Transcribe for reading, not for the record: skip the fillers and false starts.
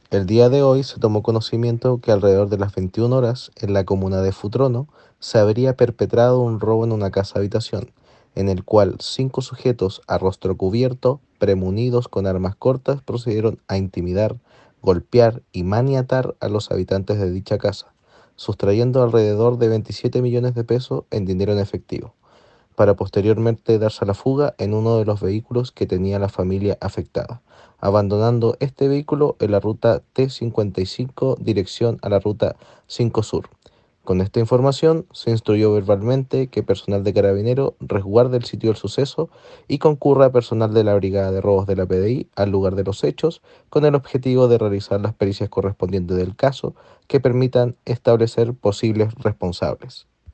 El día de hoy se tomó conocimiento que alrededor de las 21 horas, en la comuna de Futrono, se habría perpetrado un robo en una casa habitación, en el cual 5 sujetos a rostro cubierto, premunidos con armas cortas, procedieron a intimidar, golpear y maniatar a los habitantes de dicha casa, sustrayendo alrededor de 27 millones de pesos en dinero en efectivo, para posteriormente darse a la fuga en uno de los vehículos que tenía la familia afectada, abandonando este vehículo en la ruta T55 dirección a la ruta 5 Sur. Con esta información se instruyó verbalmente que personal de Carabinero resguarde el sitio del suceso y concurra personal de la Brigada de Robos de la PDI al lugar de los hechos con el objetivo de realizar las pericias correspondientes del caso que permitan establecer posibles responsables.